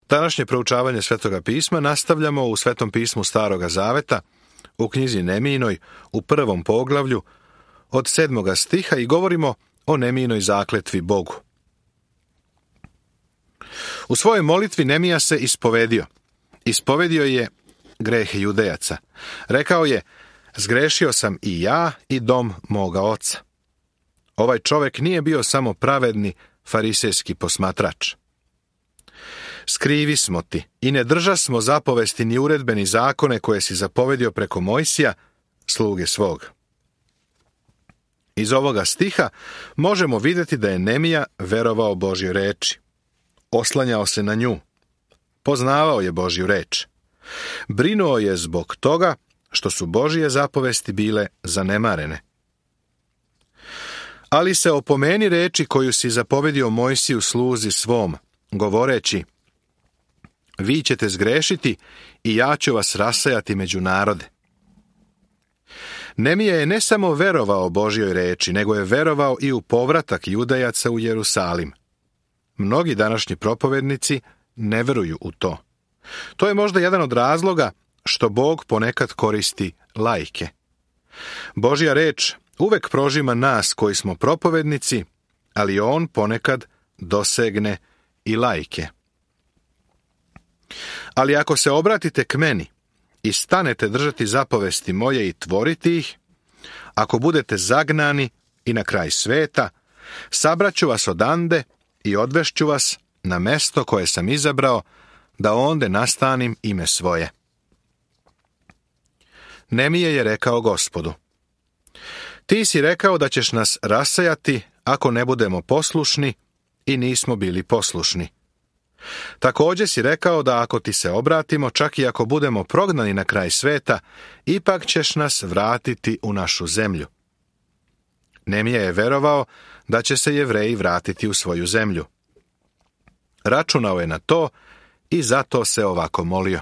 Današnje proučavanje Svetoga pisma nastavljamo u Svetom pismu Staroga zaveta, u knjizi Nemijinoj, u 1. poglavlju, od 7. stiha i govorimo o Nemijinoj zakletvi Bogu. U svojoj molitvi Nemija se ispovedio. Ispovedio je grehe Judejaca. Rekao je: zgrešio sam i ja i dom moga oca. Ovaj čovjek nije bio samo pravedni farisejski posmatrač. Skrivi smo ti i ne drža smo zapovesti ni uredbe ni zakone koje si zapovedio preko Mojsija, sluge svog. Iz ovoga stiha možemo vidjeti da je Nemija verovao Božjoj reči. Oslanjao se na nju. Poznavao je Božju reč. Brinuo je zbog toga što su Božje zapovesti bile zanemarene. Ali se opomeni reči koju si zapovedio Mojsiju sluzi svom, govoreći: vi ćete zgrešiti i ja ću vas rasejati među narode. Nemija je ne samo verovao Božjoj reči, nego je verovao i u povratak Judejaca u Jerusalim. Mnogi današnji propovednici ne veruju u to. To je možda jedan od razloga što Bog ponekad koristi laike. Božja reč uvek prožima nas koji smo propovednici, ali on ponekad dosegne i laike. Ali ako se obratite k meni i stanete držati zapovesti moje i tvoriti ih, ako budete zagnani i na kraj sveta, sabraću vas odande i odvešću vas na mesto koje sam izabrao, da onde nastanim ime svoje. Nemije je rekao Gospodu: ti si rekao da ćeš nas rasejati ako ne budemo poslušni, i nismo bili poslušni. Također si rekao da ako ti se obratimo, čak i ako budemo prognani na kraj sveta, ipak ćeš nas vratiti u našu zemlju. Nemija je verovao da će se Jevreji vratiti u svoju zemlju. Računao je na to i zato se ovako molio: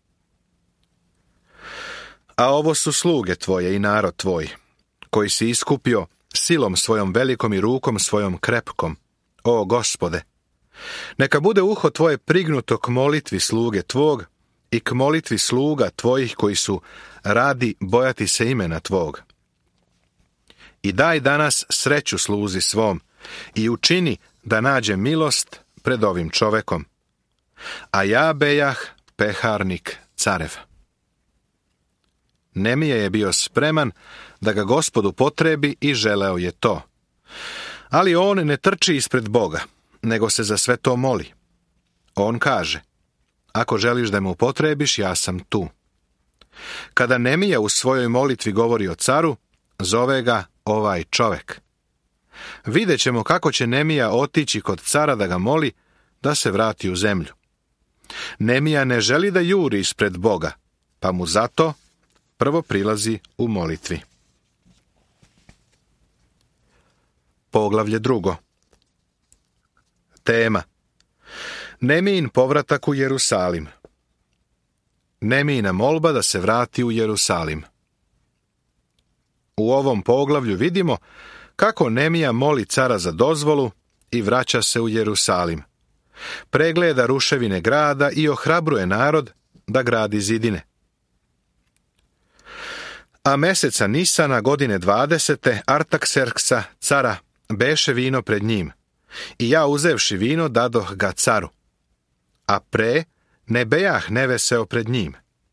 a ovo su sluge tvoje i narod tvoj, koji si iskupio silom svojom velikom i rukom svojom krepkom, o Gospode. Neka bude uho tvoje prignuto k molitvi sluge tvog i k molitvi sluga tvojih koji su radi bojati se imena tvog. I daj danas sreću sluzi svom i učini da nađe milost pred ovim čovekom. A ja bejah peharnik carev. Nemije je bio spreman da ga Gospodu potrebi i želeo je to. Ali on ne trči ispred Boga, nego se za sve to moli. On kaže: ako želiš da me upotrebiš, ja sam tu. Kada Nemija u svojoj molitvi govori o caru, zove ga ovaj čovek. Vidjet ćemo kako će Nemija otići kod cara da ga moli da se vrati u zemlju. Nemija ne želi da juri ispred Boga, pa mu zato prvo prilazi u molitvi. Poglavlje 2. Tema: Nemijin povratak u Jerusalim. Nemijina molba da se vrati u Jerusalim. U ovom poglavlju vidimo kako Nemija moli cara za dozvolu i vraća se u Jerusalim. Pregleda ruševine grada i ohrabruje narod da gradi zidine. A meseca Nisana godine 20. Artakserksa cara beše vino pred njim, i ja uzevši vino dadoh ga caru, a pre ne bejah neveseo pred njim.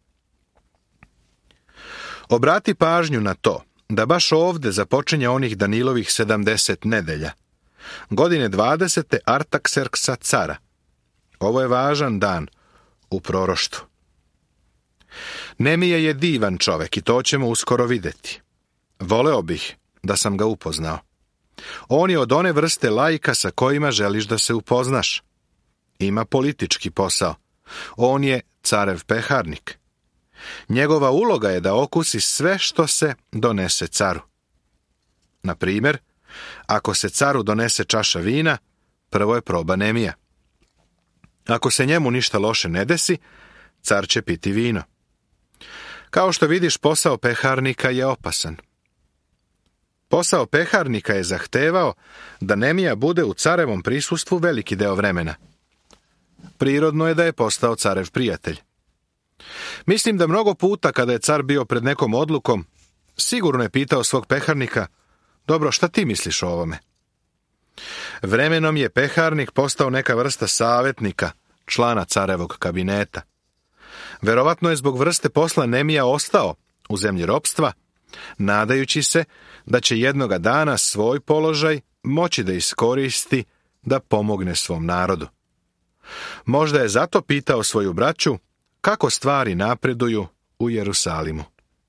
Obrati pažnju na to da baš ovde započinje onih Danilovih 70 nedelja. Godine 20. Artakserksa cara. Ovo je važan dan u proroštvu. Nemija je divan čovek i to ćemo uskoro vidjeti. Voleo bih da sam ga upoznao. On je od one vrste laika sa kojima želiš da se upoznaš. Ima politički posao. On je carev peharnik. Njegova uloga je da okusi sve što se donese caru. Na primjer, ako se caru donese čaša vina, prvo je proba Nemija. Ako se njemu ništa loše ne desi, car će piti vino. Kao što vidiš, posao peharnika je opasan. Posao peharnika je zahtevao da Nemija bude u carevom prisustvu veliki deo vremena. prirodno je da je postao carev prijatelj. Mislim da mnogo puta kada je car bio pred nekom odlukom, sigurno je pitao svog peharnika: dobro, šta ti misliš o ovome? Vremenom je peharnik postao neka vrsta savjetnika, člana carevog kabineta. Verovatno je zbog vrste posla Nemija ostao u zemlji ropstva, nadajući se da će jednoga dana svoj položaj moći da iskoristi da pomogne svom narodu. Možda je zato pitao svoju braću kako stvari napreduju u Jerusalimu.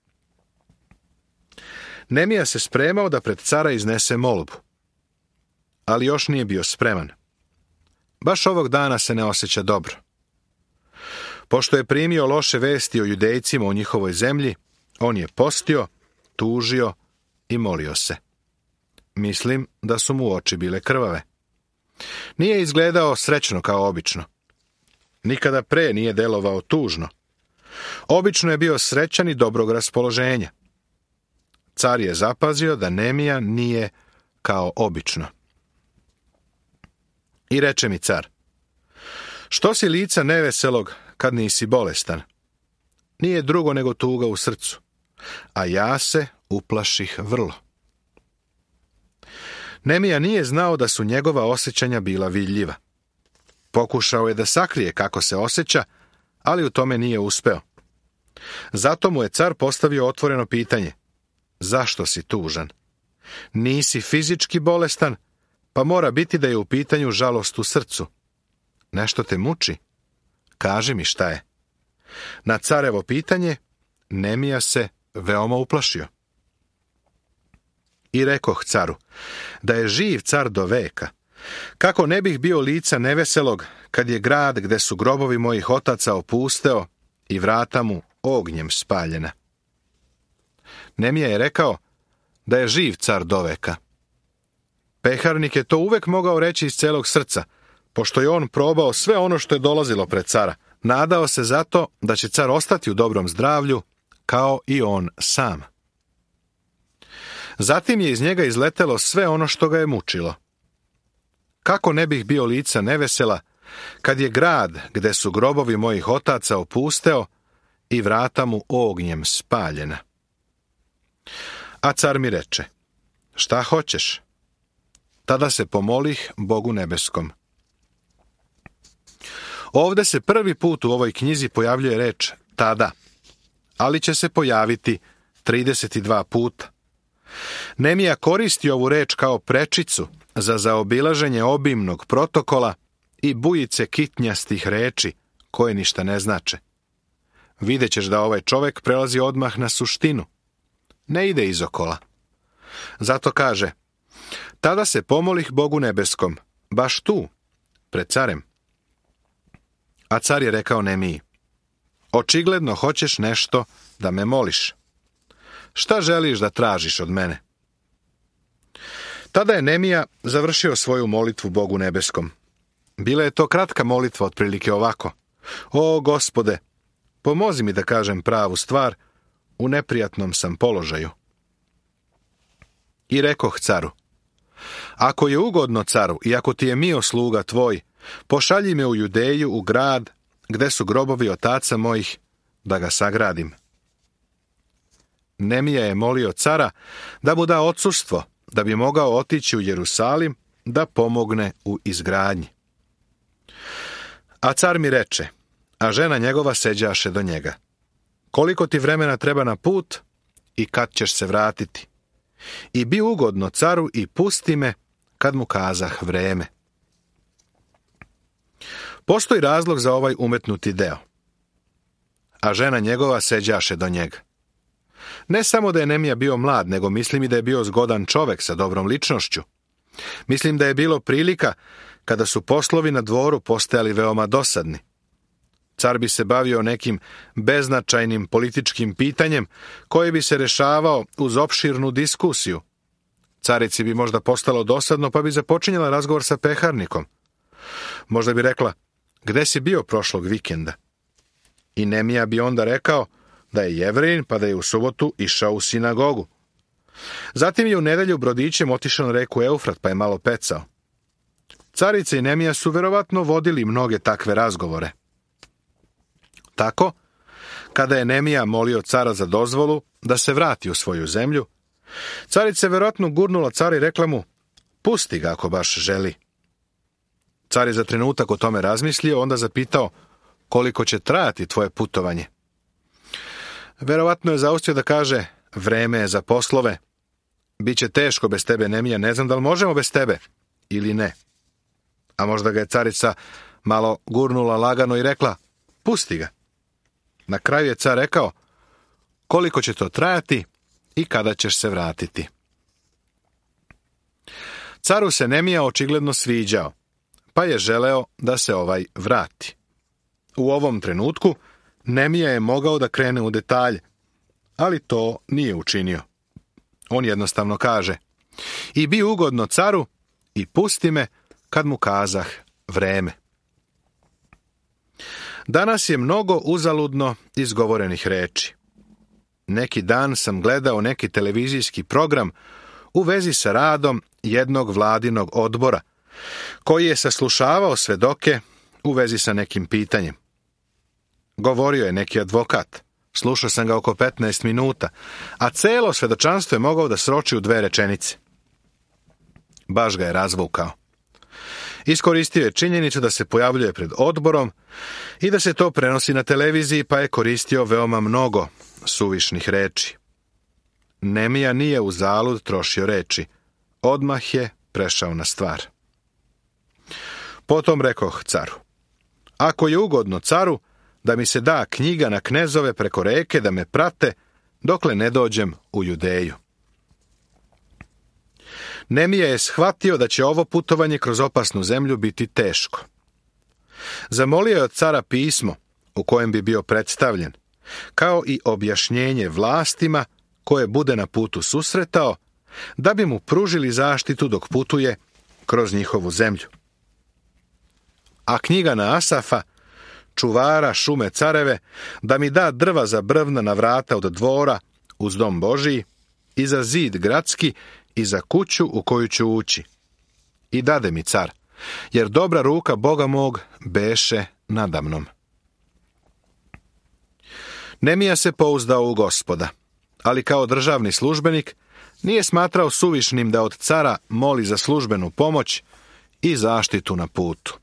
Nemija se spremao da pred cara iznese molbu, ali još nije bio spreman. Baš ovog dana se ne osjeća dobro. Pošto je primio loše vesti o Judejcima u njihovoj zemlji, on je postio, tužio i molio se. Mislim da su mu oči bile krvave. Nije izgledao srećno kao obično. Nikada pre nije delovao tužno. Obično je bio srećan i dobrog raspoloženja. Car je zapazio da Nemija nije kao obično. I reče mi car: što si lica neveselog kad nisi bolestan? Nije drugo nego tuga u srcu, a ja se uplaših vrlo. Nemija nije znao da su njegova osjećanja bila vidljiva. Pokušao je da sakrije kako se osjeća, ali u tome nije uspeo. Zato mu je car postavio otvoreno pitanje: zašto si tužan? Nisi fizički bolestan, pa mora biti da je u pitanju žalost u srcu. Nešto te muči? Kaži mi šta je. Na carevo pitanje Nemija se veoma uplašio. I rekoh caru da je živ car do veka. Kako ne bih bio lica neveselog kad je grad gde su grobovi mojih otaca opusteo i vrata mu ognjem spaljena. Nemija je rekao da je živ car do veka. Peharnik je to uvek mogao reći iz celog srca, pošto je on probao sve ono što je dolazilo pred cara. Nadao se zato da će car ostati u dobrom zdravlju, kao i on sam. Zatim je iz njega izletelo sve ono što ga je mučilo. Kako ne bih bio lica nevesela kad je grad gde su grobovi mojih otaca opusteo i vrata mu ognjem spaljena? A car mi reče: šta hoćeš? Tada se pomolih Bogu nebeskom. Ovde se prvi put u ovoj knjizi pojavljuje reč tada, ali će se pojaviti 32 puta. Nemija koristi ovu reč kao prečicu za zaobilaženje obimnog protokola i bujice kitnjastih reči koje ništa ne znače. Vidjet ćeš da ovaj čovek prelazi odmah na suštinu. Ne ide izokola. Zato kaže: tada se pomolih Bogu nebeskom, baš tu, pred carem. A car je rekao Nemiji: očigledno hoćeš nešto da me moliš. Šta želiš da tražiš od mene? Tada je Nemija završio svoju molitvu Bogu nebeskom. Bila je to kratka molitva, otprilike ovako: o Gospode, pomozi mi da kažem pravu stvar, u neprijatnom sam položaju. I rekoh caru: ako je ugodno caru i ako ti je mio sluga tvoj, pošalji me u Judeju, u grad gde su grobovi otaca mojih, da ga sagradim. Nemija je molio cara da mu da odsustvo, da bi mogao otići u Jerusalim da pomogne u izgradnji. A car mi reče, a žena njegova seđaše do njega: koliko ti vremena treba na put i kad ćeš se vratiti? I bi ugodno caru i pusti me kad mu kazah vreme. Postoji razlog za ovaj umetnuti deo. A žena njegova seđaše do njega. Ne samo da je Nemija bio mlad, nego mislim i da je bio zgodan čovek sa dobrom ličnošću. Mislim da je bilo prilika kada su poslovi na dvoru postajali veoma dosadni. Car bi se bavio nekim beznačajnim političkim pitanjem koje bi se rešavao uz opširnu diskusiju. Carici bi možda postalo dosadno pa bi započinjala razgovor sa peharnikom. Možda bi rekla: gde si bio prošlog vikenda? I Nemija bi onda rekao da je Jevrein pa da je u subotu išao u sinagogu. Zatim je u nedelju brodićem otišao na reku Eufrat pa je malo pecao. Carica i Nemija su verovatno vodili mnoge takve razgovore. Tako, kada je Nemija molio cara za dozvolu da se vrati u svoju zemlju, carica je verovatno gurnula cara i rekla mu: pusti ga ako baš želi. Car je za trenutak o tome razmislio, onda zapitao: koliko će trajati tvoje putovanje? Verovatno je zaustio da kaže: vreme je za poslove. Biće teško bez tebe, Nemija, ne znam da li možemo bez tebe ili ne. A možda ga je carica malo gurnula lagano i rekla: pusti ga. Na kraju je car rekao: koliko će to trajati i kada ćeš se vratiti? Caru se Nemija očigledno sviđao, pa je želeo da se ovaj vrati. U ovom trenutku Nemija je mogao da krene u detalje, ali to nije učinio. On jednostavno kaže: i bi ugodno caru i pusti me kad mu kazah vreme. Danas je mnogo uzaludno izgovorenih reči. Neki dan sam gledao neki televizijski program u vezi sa radom jednog vladinog odbora, koji je saslušavao svedoke u vezi sa nekim pitanjem. Govorio je neki advokat. Slušao sam ga oko 15 minuta, a celo svedočanstvo je mogao da sroči u 2 rečenice. Baš ga je razvukao. Iskoristio je činjenicu da se pojavljuje pred odborom i da se to prenosi na televiziji, pa je koristio veoma mnogo suvišnih reči. Nemija nije uzalud trošio reči. Odmah je prešao na stvar. Potom rekoh caru: ako je ugodno caru, da mi se da knjiga na knezove preko reke da me prate dokle ne dođem u Judeju. Nemija je shvatio da će ovo putovanje kroz opasnu zemlju biti teško. Zamolio je od cara pismo u kojem bi bio predstavljen, kao i objašnjenje vlastima koje bude na putu susretao, da bi mu pružili zaštitu dok putuje kroz njihovu zemlju. A knjiga na Asafa, čuvara šume careve, da mi da drva za brvna na vrata od dvora uz dom Božiji i za zid gradski i za kuću u koju ću ući. I dade mi car, jer dobra ruka Boga mog beše nadamnom. Nemija se pouzdao u Gospoda, ali kao državni službenik nije smatrao suvišnim da od cara moli za službenu pomoć i zaštitu na putu.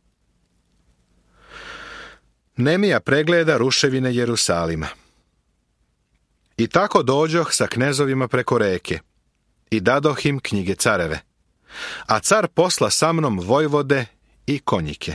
Nemija pregleda ruševine Jerusalima. I tako dođoh sa knezovima preko reke i dadoh im knjige careve, a car posla sa mnom vojvode i konjike.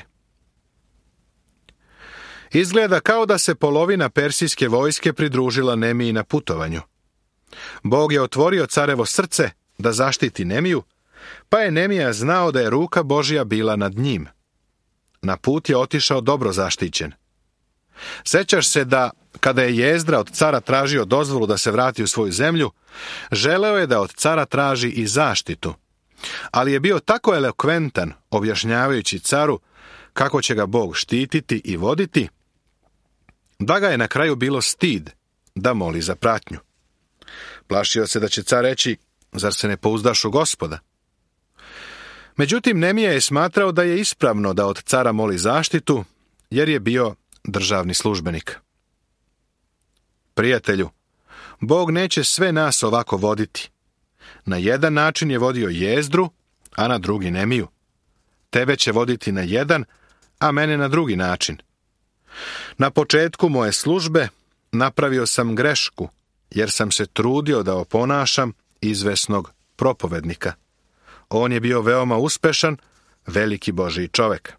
Izgleda kao da se polovina persijske vojske pridružila Nemiji na putovanju. Bog je otvorio carevo srce da zaštiti Nemiju, pa je Nemija znao da je ruka Božja bila nad njim. Na put je otišao dobro zaštićen. Sećaš se da, kada je Jezdra od cara tražio dozvolu da se vrati u svoju zemlju, želeo je da od cara traži i zaštitu, ali je bio tako elokventan, objašnjavajući caru kako će ga Bog štititi i voditi, da ga je na kraju bilo stid da moli za pratnju. Plašio se da će car reći: zar se ne pouzdaš u Gospoda? Međutim, Nemija je smatrao da je ispravno da od cara moli zaštitu, jer je bio državni službenik. Prijatelju, Bog neće sve nas ovako voditi. Na jedan način je vodio Jezdru, a na drugi Nemiju. Tebe će voditi na jedan, a mene na drugi način. Na početku moje službe napravio sam grešku, jer sam se trudio da oponašam izvesnog propovednika. On je bio veoma uspešan, veliki Božji čovek.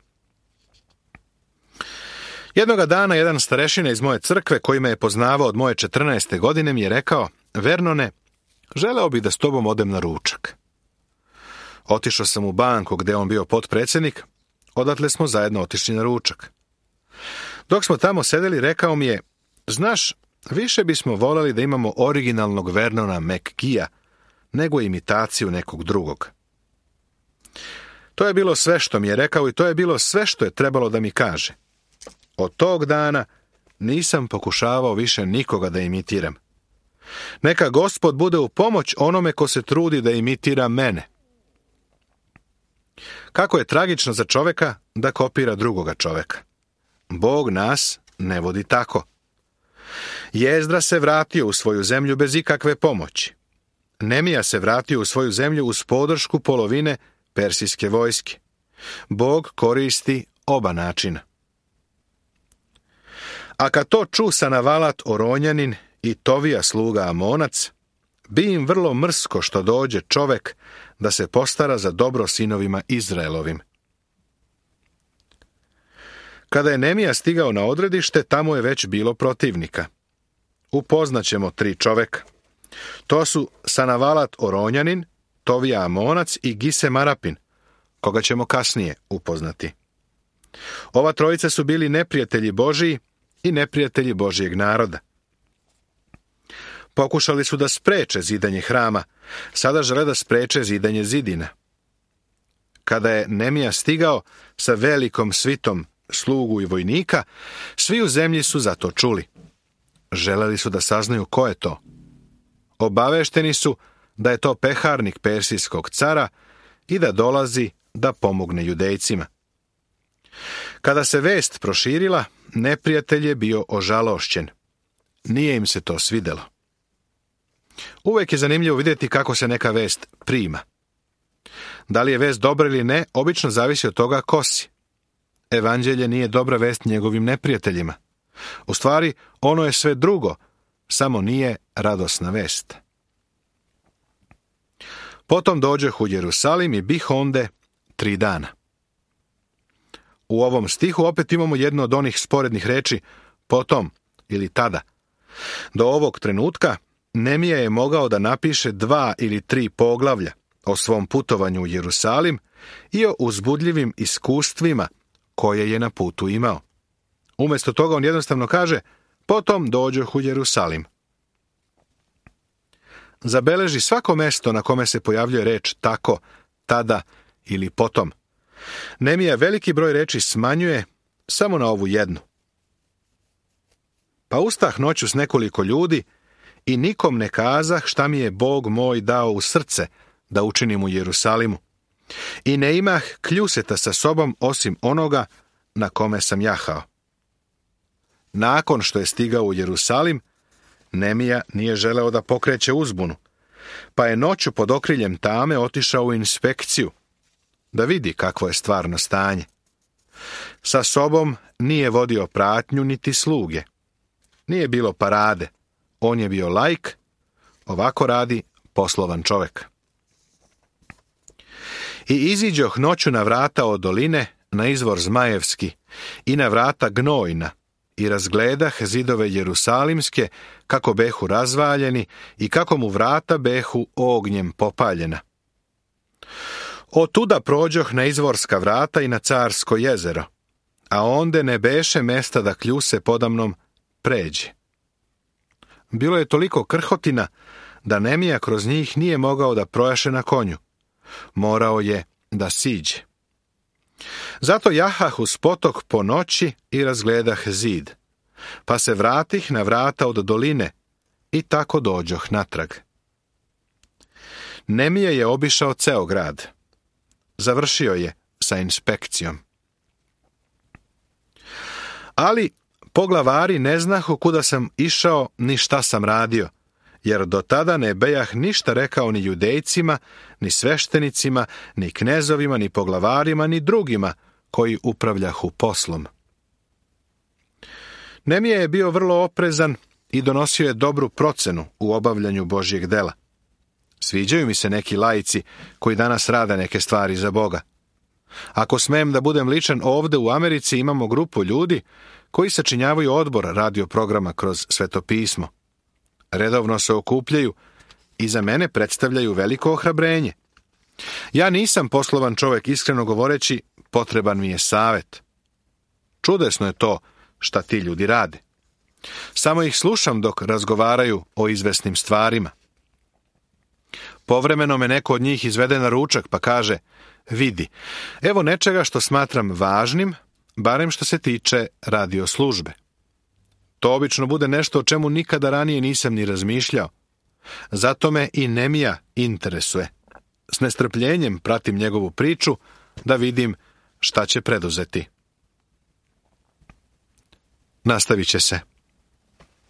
Jednoga dana jedan starešina iz moje crkve, koji me je poznavao od moje 14. godine, mi je rekao: Vernone, želeo bih da s tobom odem na ručak. Otišao sam u banku gde on bio potpredsednik, odatle smo zajedno otišli na ručak. Dok smo tamo sedeli, rekao mi je: znaš, više bismo voleli da imamo originalnog Vernona McGee-a nego imitaciju nekog drugog. To je bilo sve što mi je rekao i to je bilo sve što je trebalo da mi kaže. Od tog dana nisam pokušavao više nikoga da imitiram. Neka Gospod bude u pomoć onome ko se trudi da imitira mene. Kako je tragično za čoveka da kopira drugoga čoveka. Bog nas ne vodi tako. Jezdra se vratio u svoju zemlju bez ikakve pomoći. Nemija se vratio u svoju zemlju uz podršku polovine persijske vojske. Bog koristi oba načina. A kad to ču Sanavalat Oronjanin i Tovija sluga Amonac, bi im vrlo mrsko što dođe čovek da se postara za dobro sinovima Izraelovim. Kada je Nemija stigao na odredište, tamo je već bilo protivnika. Upoznaćemo 3 čoveka. To su Sanavalat Oronjanin, Tovija Amonac i Gisem Arapin, koga ćemo kasnije upoznati. Ova trojica su bili neprijatelji Božiji i neprijatelji Božijeg naroda. Pokušali su da spreče zidanje hrama, sada žele da spreče zidanje zidina. Kada je Nemija stigao sa velikom svitom slugu i vojnika, svi u zemlji su za to čuli. Želeli su da saznaju ko je to. Obavešteni su da je to peharnik persijskog cara i da dolazi da pomogne Judejcima. Kada se vest proširila, neprijatelj je bio ožalošćen. Nije im se to svidelo. Uvijek je zanimljivo vidjeti kako se neka vest prima. Da li je vest dobra ili ne, obično zavisi od toga ko si. Evanđelje nije dobra vest njegovim neprijateljima. U stvari, ono je sve drugo, samo nije radosna vest. Potom dođeh u Jerusalim i bih onde 3 dana. U ovom stihu opet imamo jednu od onih sporednih reči potom ili tada. Do ovog trenutka Nemija je mogao da napiše 2 ili 3 poglavlja o svom putovanju u Jerusalim i o uzbudljivim iskustvima koje je na putu imao. Umjesto toga on jednostavno kaže, potom dođoh u Jerusalim. Zabeleži svako mesto na kome se pojavljuje reč tako, tada ili potom. Nemija veliki broj reči smanjuje samo na ovu jednu. Pa ustah noću s nekoliko ljudi i nikom ne kazah šta mi je Bog moj dao u srce da učinim u Jerusalimu. I ne imah kljuseta sa sobom osim onoga na kome sam jahao. Nakon što je stigao u Jerusalim, Nemija nije želeo da pokreće uzbunu, pa je noću pod okriljem tame otišao u inspekciju, da vidi kakvo je stvarno stanje. Sa sobom nije vodio pratnju niti sluge. Nije bilo parade. On je bio laik, ovako radi poslovan čovek. I iziđoh noću na vrata od doline, na izvor Zmajevski, i na vrata Gnojna, i razgledah zidove Jerusalimske, kako behu razvaljeni i kako mu vrata behu ognjem popaljena. Otuda prođoh na izvorska vrata i na Carsko jezero, a onde ne beše mesta da kljuse podamnom pređe. Bilo je toliko krhotina da Nemija kroz njih nije mogao da projaše na konju. Morao je da siđe. Zato jahah uz potok po noći i razgledah zid, pa se vratih na vrata od doline i tako dođoh natrag. Nemija je obišao ceo grad. Završio je sa inspekcijom. Ali poglavari ne znahu kuda sam išao ni šta sam radio, jer do tada ne bejah ništa rekao ni Judejcima, ni sveštenicima, ni knezovima, ni poglavarima, ni drugima koji upravljahu poslom. Nemija je bio vrlo oprezan i donosio je dobru procenu u obavljanju Božjeg dela. Sviđaju mi se neki laici koji danas rade neke stvari za Boga. Ako smem da budem ličan, ovde u Americi imamo grupu ljudi koji sačinjavaju odbor radio programa kroz Svetopismo. Redovno se okupljaju i za mene predstavljaju veliko ohrabrenje. Ja nisam poslovan čovek, iskreno govoreći, potreban mi je savet. Čudesno je to šta ti ljudi rade. Samo ih slušam dok razgovaraju o izvesnim stvarima. Povremeno me neko od njih izvede na ručak pa kaže, vidi, evo nečega što smatram važnim, barem što se tiče radio službe. To obično bude nešto o čemu nikada ranije nisam ni razmišljao. Zato me i Nemija interesuje. S nestrpljenjem pratim njegovu priču, da vidim šta će preduzeti. Nastavit će se.